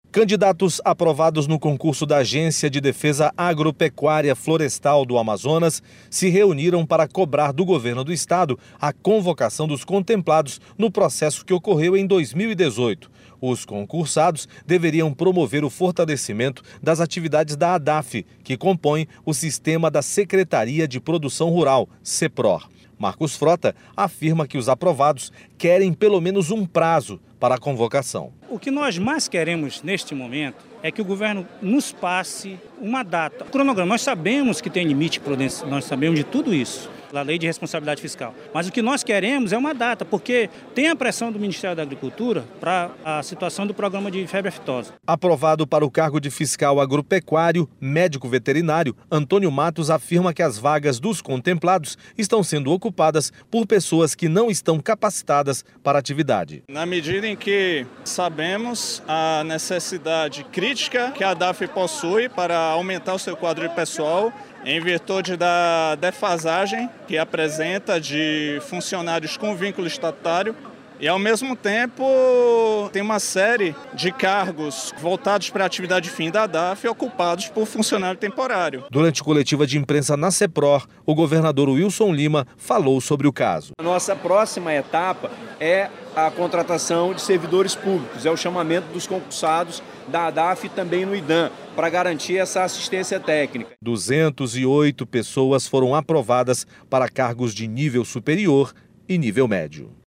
Candidatos aprovados no concurso da Agência de Defesa Agropecuária Florestal do Amazonas se reuniram para cobrar do governo do estado a convocação dos contemplados no processo que ocorreu em 2018. Os concursados deveriam promover o fortalecimento das atividades da ADAF, que compõe o sistema da Secretaria de Produção Rural, SEPROR. Marcos Frota afirma que os aprovados querem pelo menos um prazo para a convocação. O que nós mais queremos neste momento é que o governo nos passe uma data. O cronograma, nós sabemos que tem limite prudencial, nós sabemos de tudo isso, da lei de responsabilidade fiscal. Mas o que nós queremos é uma data, porque tem a pressão do Ministério da Agricultura para a situação do programa de febre aftosa. Aprovado para o cargo de fiscal agropecuário, médico veterinário, Antônio Matos afirma que as vagas dos contemplados estão sendo ocupadas por pessoas que não estão capacitadas para a atividade. Na medida em que sabemos a necessidade crítica que a ADAF possui para aumentar o seu quadro de pessoal, em virtude da defasagem que apresenta de funcionários com vínculo estatutário, e, ao mesmo tempo, tem uma série de cargos voltados para a atividade fim da ADAF ocupados por funcionário temporário. Durante coletiva de imprensa na SEPROR, o governador Wilson Lima falou sobre o caso. A nossa próxima etapa é a contratação de servidores públicos, é o chamamento dos concursados da ADAF e também no IDAM, para garantir essa assistência técnica. 208 pessoas foram aprovadas para cargos de nível superior e nível médio.